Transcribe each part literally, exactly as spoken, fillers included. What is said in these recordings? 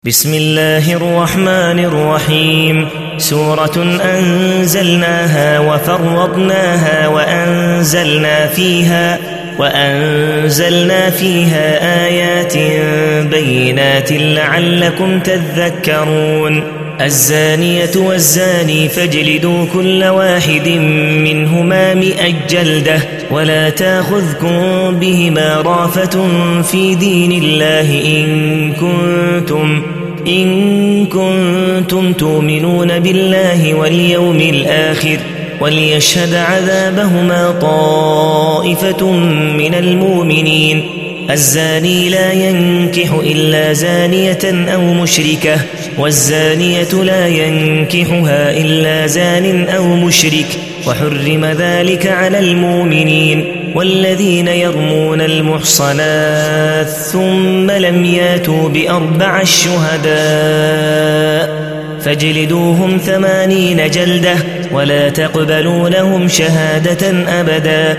بسم الله الرحمن الرحيم. سورة أنزلناها وفرضناها وأنزلنا فيها وأنزلنا فيها آيات بينات لعلكم تذكرون. الزانية والزاني فاجلدوا كل واحد منهما مئة جلدة ولا تاخذكم بهما رافة في دين الله إن كنتم إن كنتم تؤمنون بالله واليوم الآخر وليشهد عذابهما طائفة من المؤمنين. الزاني لا ينكح إلا زانية أو مشركة والزانية لا ينكحها إلا زان أو مشرك وحرم ذلك على المؤمنين. والذين يرمون المحصنات ثم لم ياتوا بأربع الشهداء فاجلدوهم ثمانين جلدة ولا تقبلوا لهم شهادة أبدا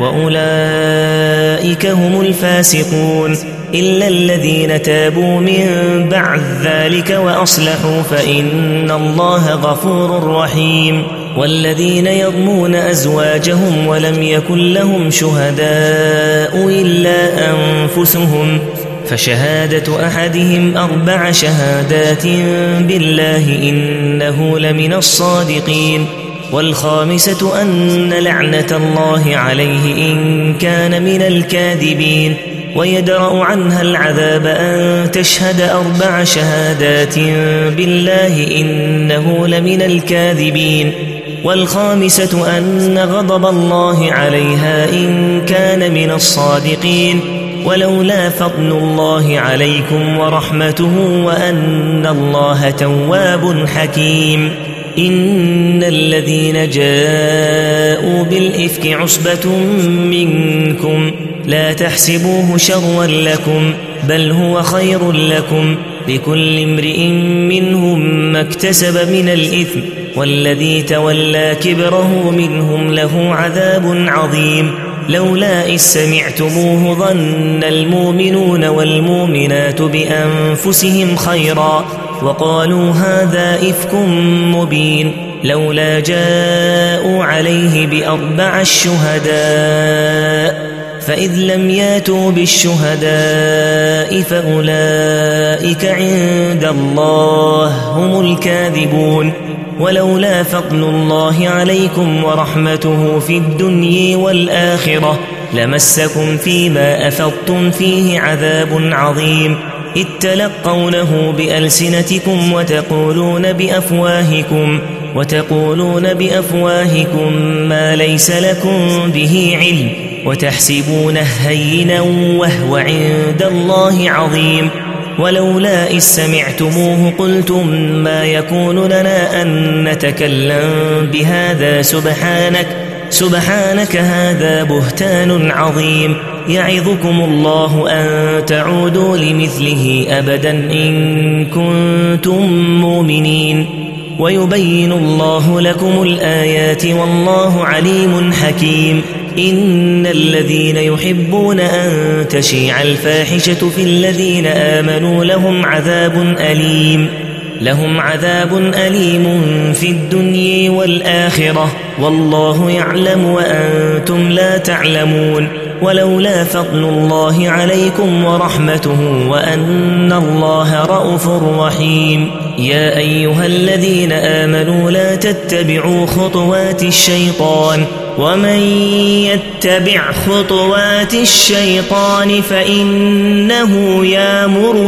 وأولئك هم الفاسقون إلا الذين تابوا من بعد ذلك وأصلحوا فإن الله غفور رحيم. والذين يرمون أزواجهم ولم يكن لهم شهداء إلا أنفسهم فشهادة أحدهم أربع شهادات بالله إنه لمن الصادقين. والخامسة أن لعنة الله عليه إن كان من الكاذبين. ويدرأ عنها العذاب أن تشهد أربع شهادات بالله إنه لمن الكاذبين. والخامسة أن غضب الله عليها إن كان من الصادقين. ولولا فضل الله عليكم ورحمته وأن الله تواب حكيم. إن الذين جاءوا بالإفك عصبة منكم لا تحسبوه شرا لكم بل هو خير لكم لكل امرئ منهم ما اكتسب من الإثم والذي تولى كبره منهم له عذاب عظيم. لولا إذ سمعتموه ظن المؤمنون والمؤمنات بأنفسهم خيرا وقالوا هذا إفك مبين. لولا جاءوا عليه بأربع الشهداء فإذ لم ياتوا بالشهداء فأولئك عند الله هم الكاذبون. ولولا فضل الله عليكم ورحمته في الدنيا والآخرة لمسكم فيما أفضتم فيه عذاب عظيم إذ تلقونه بألسنتكم وتقولون بأفواهكم وتقولون بأفواهكم ما ليس لكم به علم وتحسبونه هينا وهو عند الله عظيم. ولولا إذ سمعتموه قلتم ما يكون لنا أن نتكلم بهذا سبحانك سبحانك هذا بهتان عظيم. يعظكم الله أن تعودوا لمثله أبدا إن كنتم مؤمنين. ويبين الله لكم الآيات والله عليم حكيم. إن الذين يحبون أن تشيع الفاحشة في الذين آمنوا لهم عذاب أليم لهم عذاب أليم في الدنيا والآخرة والله يعلم وأنتم لا تعلمون. ولولا فضل الله عليكم ورحمته وأن الله رءوف رحيم. يا أيها الذين آمنوا لا تتبعوا خطوات الشيطان ومن يتبع خطوات الشيطان فإنه يأمر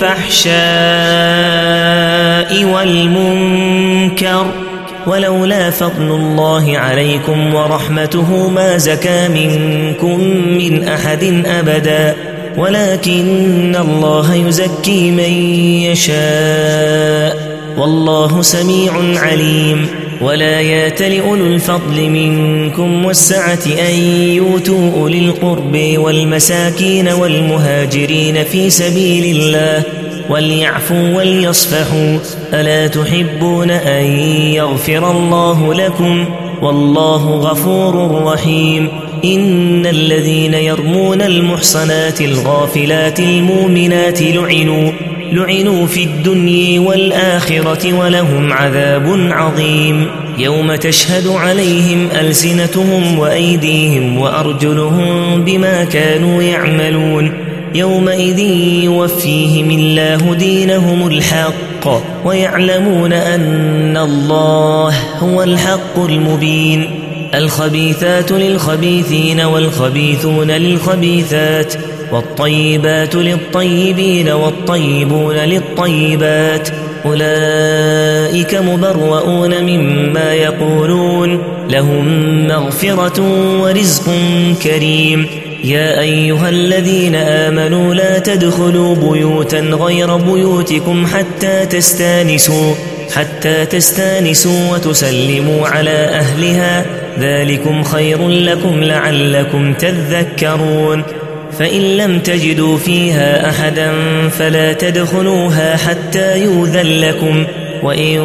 بالفحشاء والمنكر. ولولا فضل الله عليكم ورحمته ما زكى منكم من أحد أبدا ولكن الله يزكي من يشاء والله سميع عليم. ولا يأتل أولو الفضل منكم والسعة أن يؤتوا أولي القرب والمساكين والمهاجرين في سبيل الله وليعفوا وليصفحوا ألا تحبون أن يغفر الله لكم والله غفور رحيم. إن الذين يرمون المحصنات الغافلات المؤمنات لعنوا لعنوا في الدنيا والآخرة ولهم عذاب عظيم يوم تشهد عليهم ألسنتهم وأيديهم وأرجلهم بما كانوا يعملون يومئذ يوفيهم الله دينهم الحق ويعلمون أن الله هو الحق المبين الخبيثات للخبيثين والخبيثون للخبيثات والطيبات للطيبين والطيبون للطيبات أولئك مبرؤون مما يقولون لهم مغفرة ورزق كريم يا أيها الذين آمنوا لا تدخلوا بيوتا غير بيوتكم حتى تستانسوا حتى تستانسوا وتسلموا على أهلها ذلكم خير لكم لعلكم تذكرون فإن لم تجدوا فيها أحدا فلا تدخلوها حتى يؤذن لكم وإن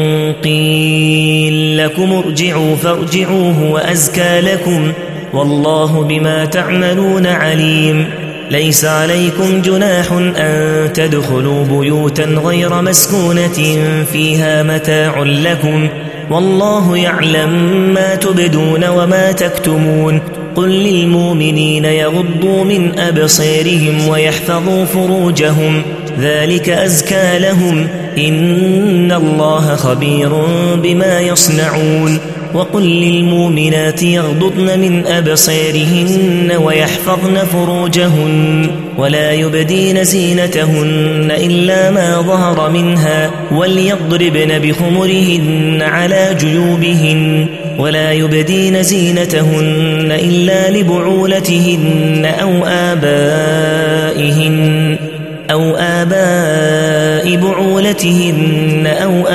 قيل لكم ارجعوا فارجعوه وأزكى لكم والله بما تعملون عليم ليس عليكم جناح أن تدخلوا بيوتا غير مسكونة فيها متاع لكم والله يعلم ما تبدون وما تكتمون قل للمؤمنين يغضوا من أبصارهم ويحفظوا فروجهم ذلك أزكى لهم إن الله خبير بما يصنعون وقل للمؤمنات يغضضن من أبصارهن ويحفظن فروجهن ولا يبدين زينتهن إلا ما ظهر منها وليضربن بخمرهن على جيوبهن ولا يبدين زينتهن إلا لبعولتهن أو آبائهن أو آباء بعولتهن أو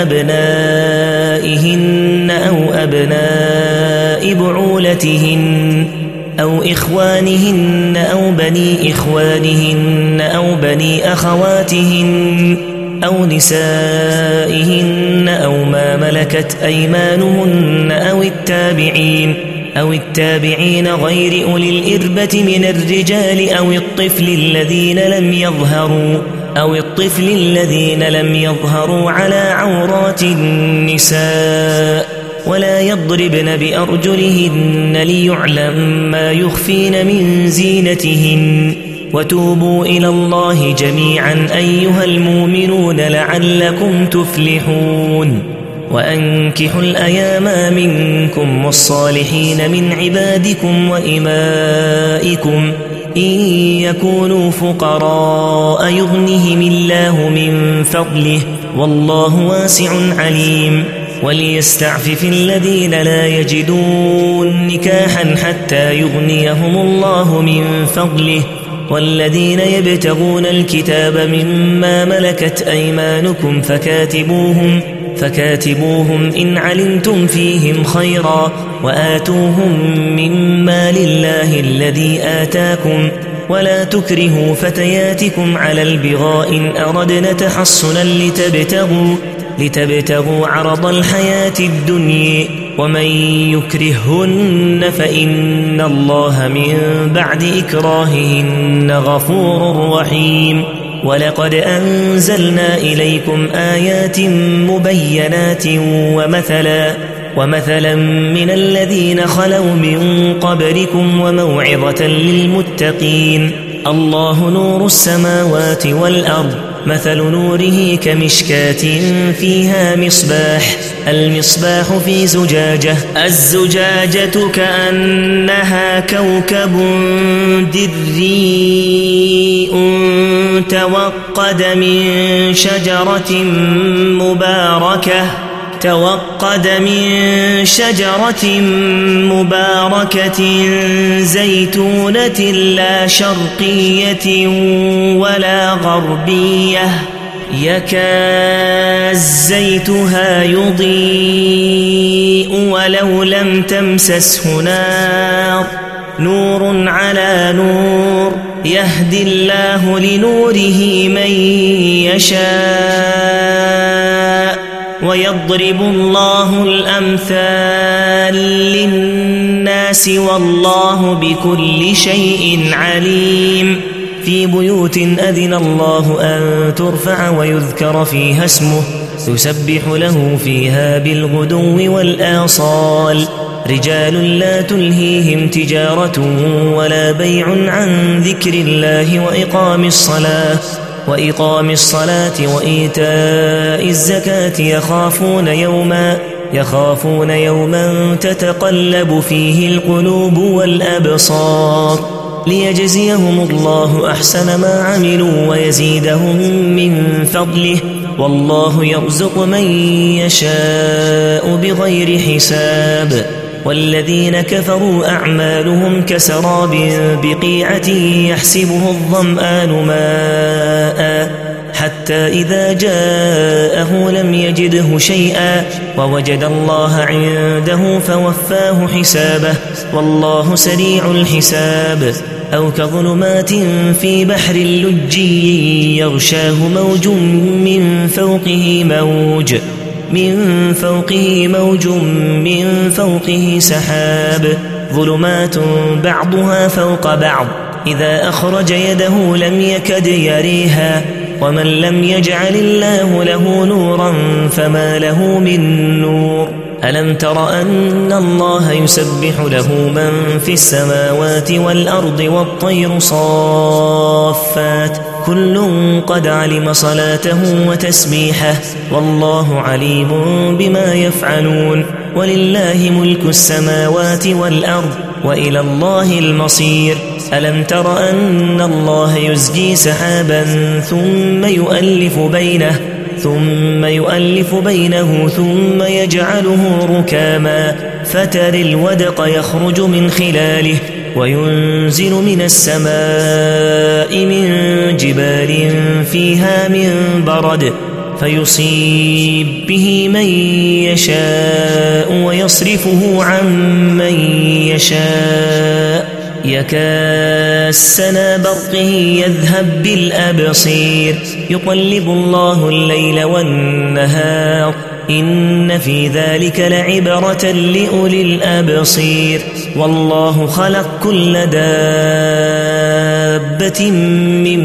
أبنائهن أو أبناء بعولتهن أو إخوانهن أو بني إخوانهن أو بني أخواتهن أو نسائهن أو ما ملكت أيمانهن أو التابعين أو التابعين غير أولي الإربة من الرجال أو الطفل الذين لم يظهروا أو الطفل الذين لم يظهروا على عورات النساء ولا يضربن بأرجلهن ليعلم ما يخفين من زينتهن وتوبوا إلى الله جميعا أيها المؤمنون لعلكم تفلحون وأنكحوا الأيام منكم والصالحين من عبادكم وإمائكم إن يكونوا فقراء يغنهم الله من فضله والله واسع عليم وليستعفف الذين لا يجدون نكاحا حتى يغنيهم الله من فضله والذين يبتغون الكتاب مما ملكت أيمانكم فكاتبوهم فكاتبوهم إن علمتم فيهم خيرا وآتوهم مما لله الذي آتاكم ولا تكرهوا فتياتكم على البغاء إن أردنا تحصنا لتبتغوا, لتبتغوا عرض الحياة الدنيا ومن يكرههن فإن الله من بعد إكراههن غفور رحيم ولقد أنزلنا إليكم آيات مبينات ومثلا ومثلا من الذين خلوا من قبلكم وموعظة للمتقين الله نور السماوات والأرض مثل نوره كمشكاة فيها مصباح المصباح في زجاجة الزجاجة كأنها كوكب دري توقد من شجرة مباركة توقد من شجرة مباركة زيتونة لا شرقية ولا غربية يكاد زيتها يضيء ولو لم تمسسه نار نور على نور يهدي الله لنوره من يشاء ويضرب الله الأمثال للناس والله بكل شيء عليم في بيوت أذن الله أن ترفع ويذكر فيها اسمه يسبح له فيها بالغدو والآصال رجال لا تلهيهم تجارة ولا بيع عن ذكر الله وإقام الصلاة وإقام الصلاة وإيتاء الزكاة يخافون يوما يخافون يوما تتقلب فيه القلوب والأبصار ليجزيهم الله أحسن ما عملوا ويزيدهم من فضله والله يرزق من يشاء بغير حساب والذين كفروا أعمالهم كسراب بقيعة يحسبه الظمآن ماء حتى إذا جاءه لم يجده شيئا ووجد الله عنده فوفاه حسابه والله سريع الحساب أو كظلمات في بحر لجي يغشاه موج من فوقه موج من فوقه موج من فوقه سحاب ظلمات بعضها فوق بعض إذا أخرج يده لم يكد يريها ومن لم يجعل الله له نورا فما له من نور ألم تر أن الله يسبح له من في السماوات والأرض والطير صافات كل قد علم صلاته وتسبيحه والله عليم بما يفعلون ولله ملك السماوات والأرض وإلى الله المصير ألم تر أن الله يزجي سحابا ثم يؤلف بينه ثم يؤلف بينه ثم يجعله ركاما فترى الودق يخرج من خلاله وينزل من السماء من جبال فيها من برد فيصيب به من يشاء ويصرفه عن من يشاء يكاسنا برقه يذهب بالأبصير يقلب الله الليل والنهار إن في ذلك لعبرة لأولي الأبصير والله خلق كل دابة من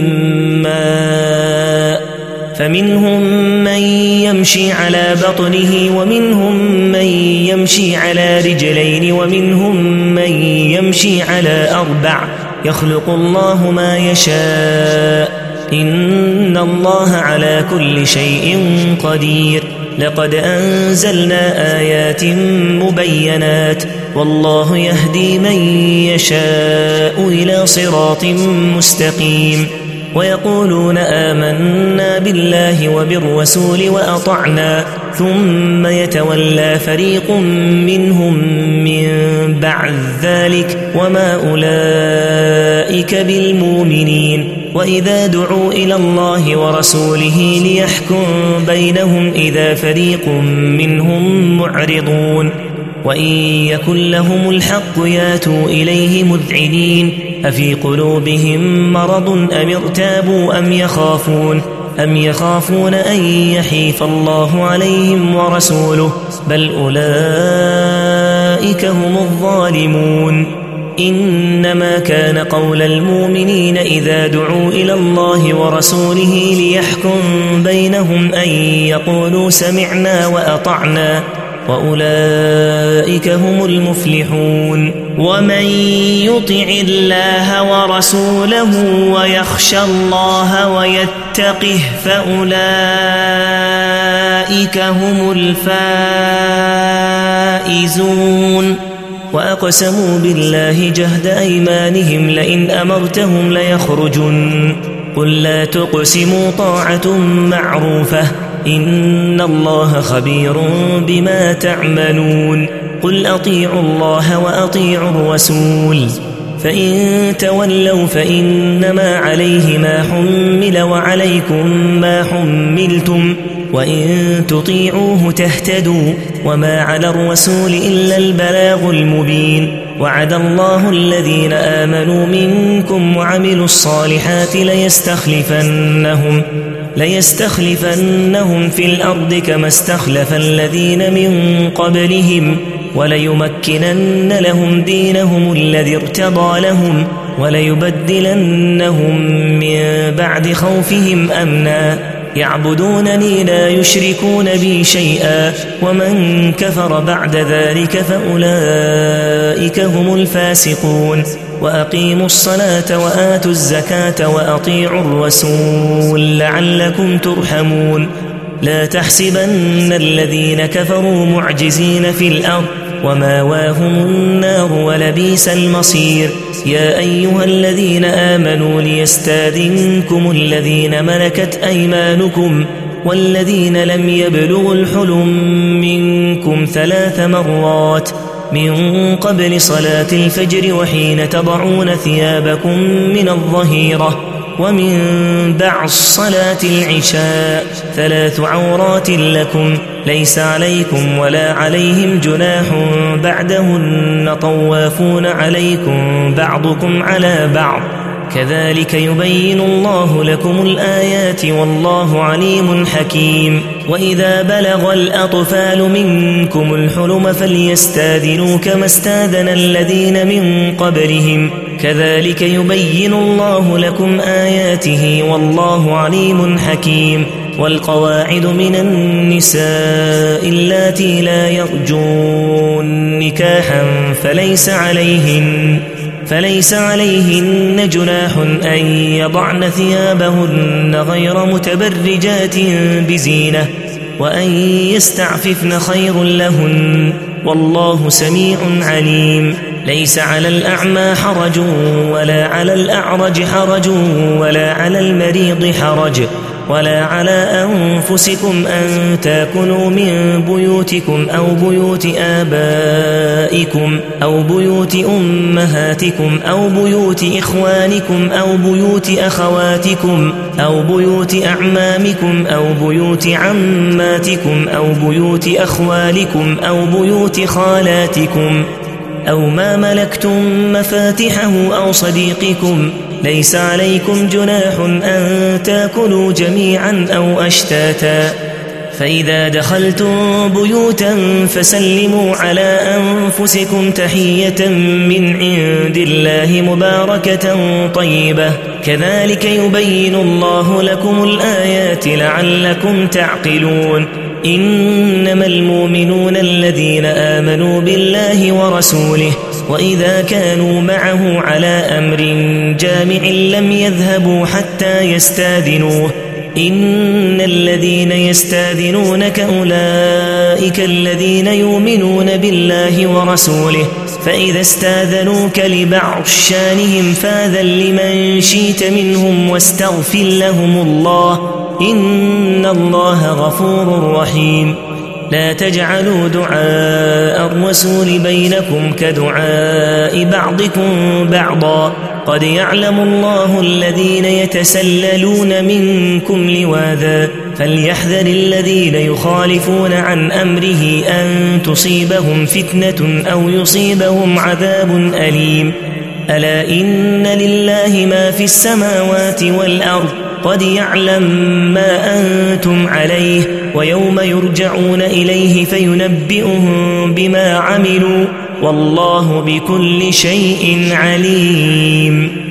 ماء فمنهم من يمشي على بطنه ومنهم من يمشي على رجلين ومنهم من يمشي على أربع يخلق الله ما يشاء إن الله على كل شيء قدير لقد أنزلنا آيات مبينات والله يهدي من يشاء إلى صراط مستقيم ويقولون آمنا بالله وبالرسول وأطعنا ثم يتولى فريق منهم من بعد ذلك وما أولئك بالمؤمنين وإذا دعوا إلى الله ورسوله ليحكم بينهم إذا فريق منهم معرضون وإن يكن لهم الحق ياتوا إليه مذعنين أفي قلوبهم مرض أم ارتابوا أم يخافون أم يخافون أن يحيف الله عليهم ورسوله بل أولئك هم الظالمون إنما كان قول المؤمنين إذا دعوا إلى الله ورسوله ليحكم بينهم أن يقولوا سمعنا وأطعنا وأولئك هم المفلحون ومن يطع الله ورسوله ويخشى الله ويتقه فأولئك هم الفائزون وأقسموا بالله جهد أيمانهم لئن أمرتهم ليخرجن قل لا تقسموا طاعة معروفة إن الله خبير بما تعملون قل أطيعوا الله وأطيعوا الرسول فإن تولوا فإنما عليه ما حمل وعليكم ما حملتم وإن تطيعوه تهتدوا وما على الرسول إلا البلاغ المبين وعد الله الذين آمنوا منكم وعملوا الصالحات ليستخلفنهم ليستخلفنهم في الأرض كما استخلف الذين من قبلهم وليمكنن لهم دينهم الذي ارتضى لهم وليبدلنهم من بعد خوفهم أمنا يعبدونني لا يشركون بي شيئا ومن كفر بعد ذلك فأولئك هم الفاسقون وأقيموا الصلاة وآتوا الزكاة وأطيعوا الرسول لعلكم ترحمون لا تحسبن الذين كفروا معجزين في الأرض وماواهم النار ولبئس المصير يا أيها الذين آمنوا ليستاذنكم الذين ملكت أيمانكم والذين لم يبلغوا الحلم منكم ثلاث مرات من قبل صلاة الفجر وحين تضعون ثيابكم من الظهيرة ومن بعد صلاة العشاء ثلاث عورات لكم ليس عليكم ولا عليهم جناح بعدهن طوافون عليكم بعضكم على بعض كذلك يبين الله لكم الآيات والله عليم حكيم وإذا بلغ الأطفال منكم الحلم فليستاذنوا كما استاذن الذين من قبلهم كذلك يبين الله لكم آياته والله عليم حكيم والقواعد من النساء اللاتي لا يرجون نكاحا فليس عليهن فليس عليهن جناح أن يضعن ثيابهن غير متبرجات بزينة وأن يستعففن خير لهن والله سميع عليم ليس على الأعمى حرج ولا على الأعرج حرج ولا على المريض حرج ولا على أنفسكم أن تاكلوا من بيوتكم أو بيوت آبائكم أو بيوت أمهاتكم أو بيوت إخوانكم أو بيوت أخواتكم أو بيوت أعمامكم أو بيوت عماتكم أو بيوت أخوالكم أو بيوت خالاتكم أو ما ملكتم مفاتحه أو صديقكم ليس عليكم جناح أن تاكلوا جميعا أو أشتاتا فإذا دخلتم بيوتا فسلموا على أنفسكم تحية من عند الله مباركة طيبة كذلك يبين الله لكم الآيات لعلكم تعقلون إنما المؤمنون الذين آمنوا بالله ورسوله وإذا كانوا معه على أمر جامع لم يذهبوا حتى يستاذنوه إن الذين يستاذنونك أولئك الذين يؤمنون بالله ورسوله فإذا استاذنوك لبعض شانهم فاذن لمن شئت منهم واستغفر لهم الله إن الله غفور رحيم لا تجعلوا دعاء الرسول بينكم كدعاء بعضكم بعضا قد يعلم الله الذين يتسللون منكم لواذا فليحذر الذين يخالفون عن أمره أن تصيبهم فتنة أو يصيبهم عذاب أليم ألا إن لله ما في السماوات والأرض قد يعلم ما أنتم عليه ويوم يرجعون إليه فينبئهم بما عملوا والله بكل شيء عليم